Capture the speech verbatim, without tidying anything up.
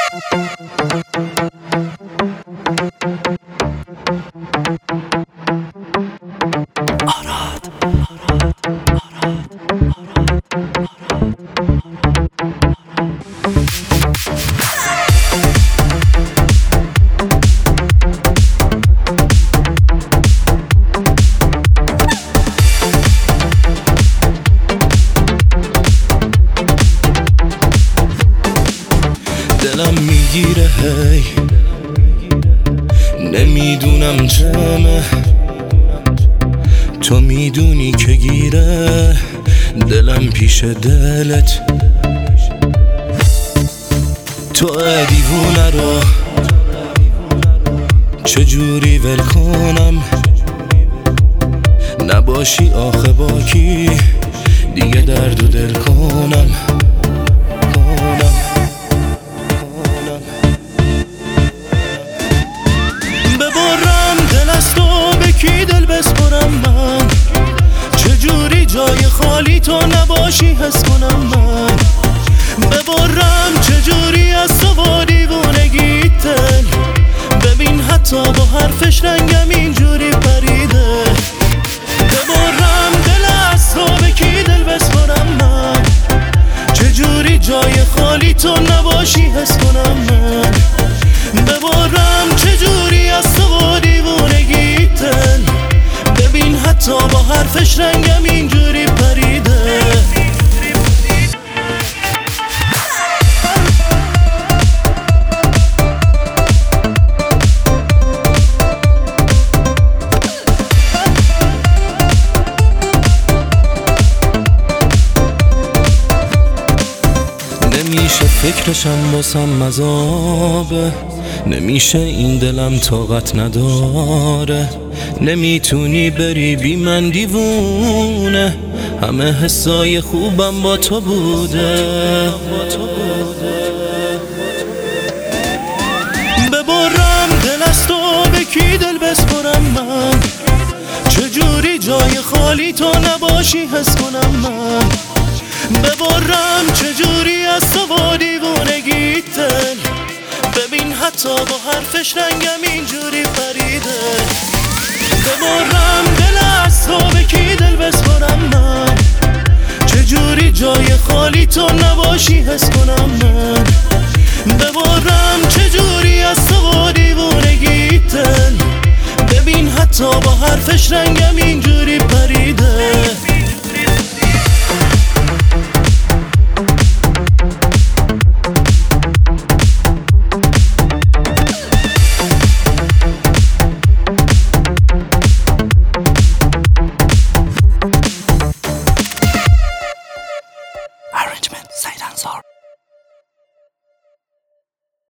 دلم میگیره هی نمیدونم چمه، تو میدونی که گیره دلم پیش دلت. تو دیوونه رو چجوری ول کنم، نباشی آخه با کی دیگه درد و دل کنم. کی دل بسپرم من، چجوری جای خالی تو نباشی حس کنم من. ببرم چجوری از تو با دیوونگی دل، ببین حتی با حرفش رنگم اینجوری پریده. ببرم دل از تو به کی دل بسپرم من، چجوری جای خالی تو نباشی حس کنم من. ببرم چجوری از تو با دیوونگی دل، ببین حتی با حرفش رنگم اینجوری پریده. نمیشه فکرشم باسم مذابه، نمیشه این دلم طاقت نداره. نمیتونی بری بی من دیوونه، همه حسای خوبم با تو بوده. ببرم دل از تو به کی دل بسپرم من، چجوری جای خالی تو نباشی حس کنم من. ببرم چجوری از تو با دیوونگی دل، ببین حتی با حرفش رنگم اینجوری پریده. ببرم دل از تو به کی دل بسپرم من، چجوری جای خالی تو نباشی حس کنم من. ببرم چجوری از تو با دیوونگی دل، ببین حتی با حرفش رنگم